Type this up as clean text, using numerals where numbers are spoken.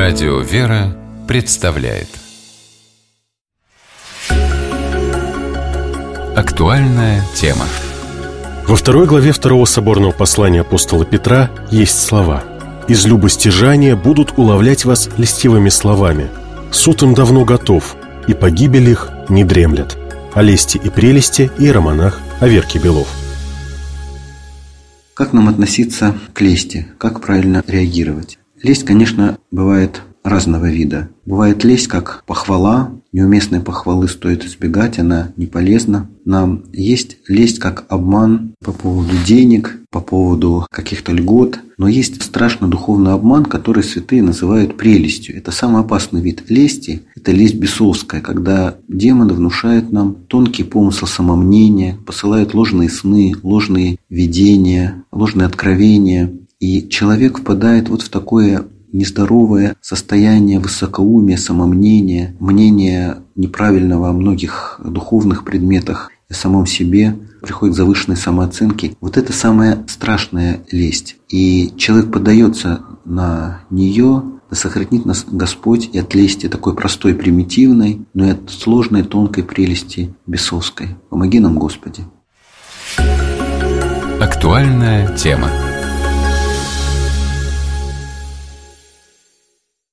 Радио «Вера» представляет актуальная тема. Во второй главе второго соборного послания апостола Петра есть слова: «Из любостяжания будут уловлять вас льстивыми словами. Суд им давно готов, и погибель их не дремлет». О лести и прелести иеромонах Аверкий Белов. Как нам относиться к лести? Как правильно реагировать? Лесть, конечно, бывает разного вида. Бывает лесть как похвала. Неуместной похвалы стоит избегать, она не полезна нам. Есть лесть как обман по поводу денег, по поводу каких-то льгот. Но есть страшный духовный обман, который святые называют прелестью. Это самый опасный вид лести. Это лесть бесовская, когда демоны внушают нам тонкий помысл самомнения, посылают ложные сны, ложные видения, ложные откровения. И человек впадает вот в такое нездоровое состояние высокоумия, самомнения, мнения неправильного о многих духовных предметах и самом себе, приходит к завышенной самооценке. Вот это самая страшная лесть. И человек поддается на нее, да сохранит нас Господь и от лести такой простой, примитивной, но и от сложной, тонкой прелести бесовской. Помоги нам, Господи. Актуальная тема.